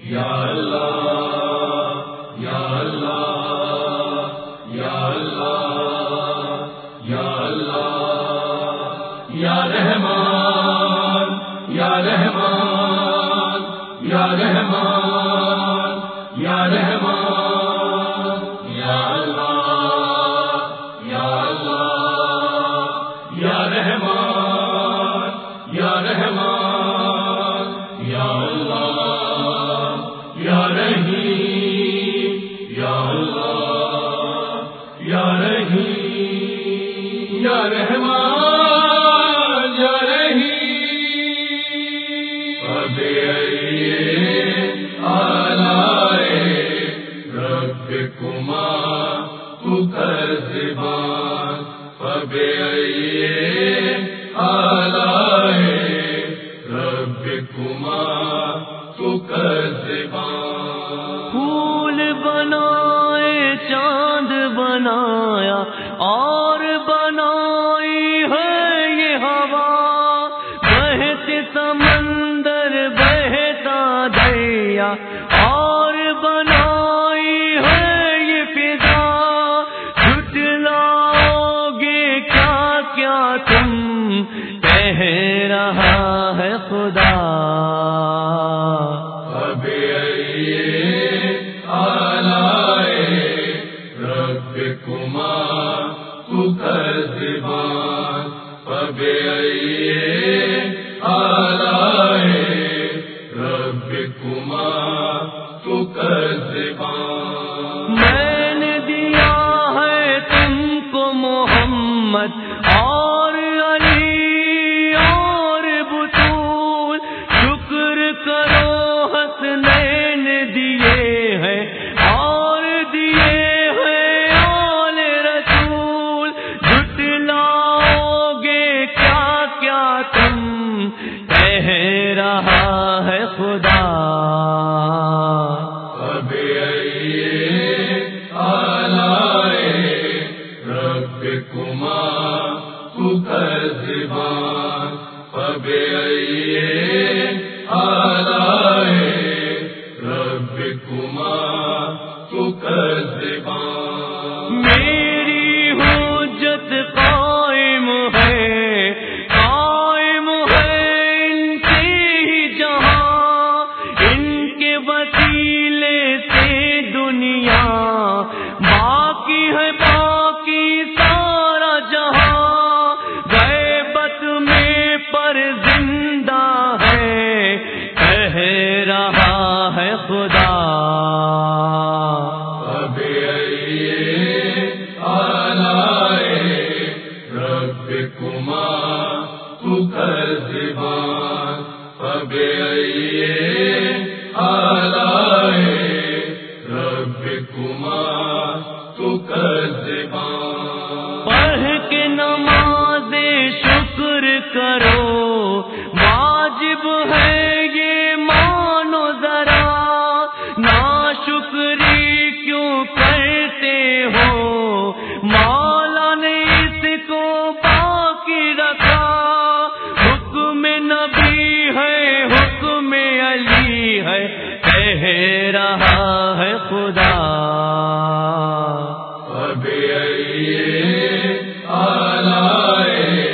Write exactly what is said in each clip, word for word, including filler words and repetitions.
یا اللہ یا اللہ یا اللہ یا اللہ یا رحمان یا رحمان یا رحمان یا رحمان یا اللہ یا اللہ یا رحمان یا رحمان یا اللہ یا رحیم یا اللہ یا رحیم یا رحمان یا رحیم ابے آلائے ربکما تکذبان ابے آلائے ربکما تکذبان پھول بنائے چاند بنایا اور بنائی ہے یہ ہوا بہتے سمندر بہتا دریا اور بنائی ہے یہ فضا جھٹلاؤ گے کیا کیا تم کہہ رہا ہے خدا ربکما تکذبان فبأي آلاء ربکما تکذبان میں نے دیا ہے تم کو محمد اور علی اور بطول شکر کرو حسنین دیے ہیں اور دیے ہیں آل رسول جھٹلاؤ گے کیا کیا تم کہہ رہا ہے خدا ربکما تکذبان فبأي آلاء ربکما تکذبان میری حجت قائم ہے قائم ہے ان کے ہی جہاں ان کے وسیلے سے دنیا باقی ہے باقی سارا جہاں غیبت میں پر زندہ ہے کہہ رہا ہے خدا ربکما تکذبان فبأي آلاء ربکما تکذبان پڑھ کے نماز شکر کرو واجب ہے یہ مانو ذرا ناشکری کیوں کرتے ہو مولا نے اس کو باقی رکھا حکم نبی ہے حکم علی ہے کہہ رہا ہے خدا فبأي آلاء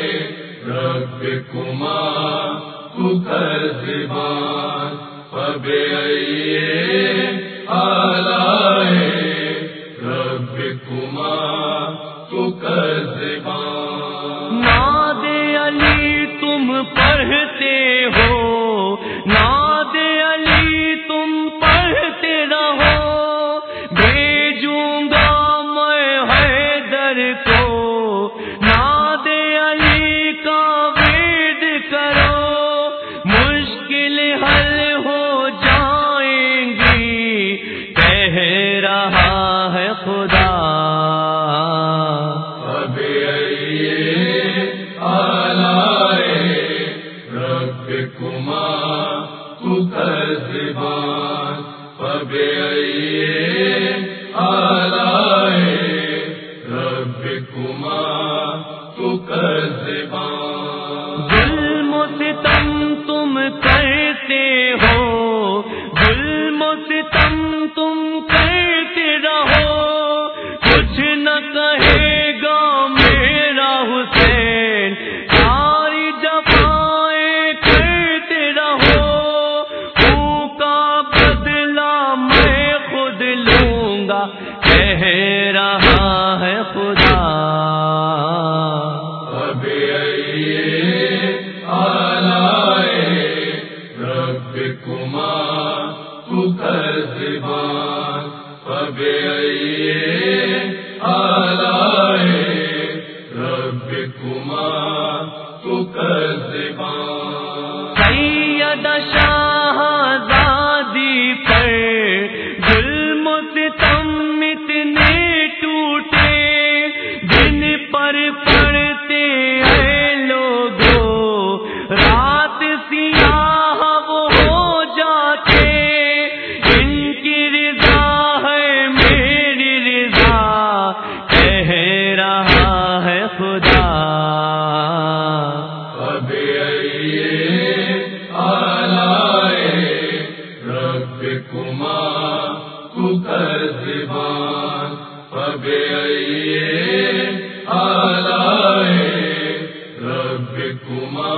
ربکما تکذبان فبأي آلاء ربکما تکذبان ناد علی تم پڑھتے ہو ناد علی تم پڑھتے رہو بھیجوں گا میں حیدر کو ناد علی کا وید کرو مشکل حل ہو جائیں گی کہہ رہا ہے خدا ربکما تکذبان فبأي آلاء ربکما تکذبان ظلم و ستم تم کرتے ہو ظلم ظلم و ستم تم کرتے رہو، کچھ نہ کہے گا میرا حسین، ساری جفائیں کرتے رہو، خون کا بدلہ میں خود لوں گا، کہہ رہا ہے خدا۔ اب آئیے آلائے ربکما تکذبان، اب آئیے آلائے ربکما تکذبان۔ سید شاہزادی پر ظلم و ستم اتنے ٹوٹے، دن پر پڑتے ہیں لوگوں، رات سیاہ وہ ہو جاتے، ان کی رضا ہے میری رضا، کہہ رہا ہے خدا۔ اب آئیے آلائے ربکما تکذبان، اب آئیے آلائے ربکما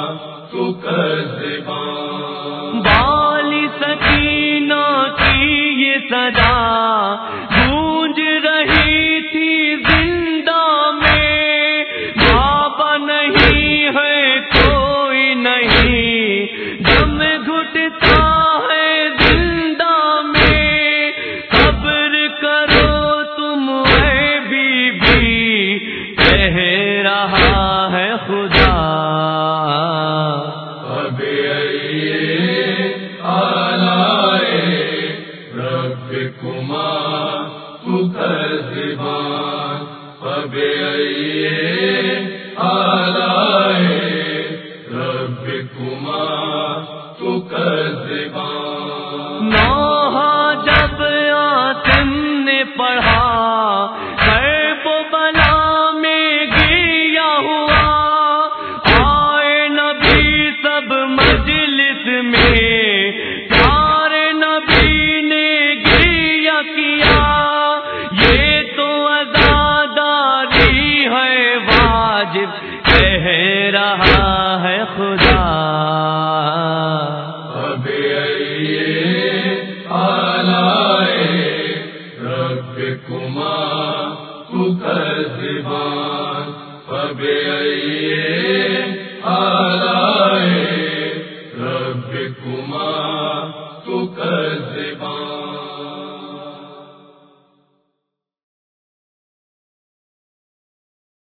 تکذبان۔ بالی سکینہ کی یہ صدا گونج رہی تھی زندہ میں، بابا نہیں ہے کوئی نہیں، دم گھٹتا ہے زندہ میں، صبر کرو تم اے بی بی، کہہ رہا ہے خدا۔ اب آئیے آلائے ربکما تکذبان، اب آئیے آلائے ربکما تکذبان۔ نوحہ جب آتم نے پڑھا، کرب و بلا میں گریا ہوا، آئے نبی سب مجلس میں، پیارے نبی نے گریا کیا، یہ تو عزاداری ہے واجب، کہہ رہا ہے خدا۔ اب آئیے آلائے ربکما تکذبان، اب آئیے آلائے ربکما تکذبان۔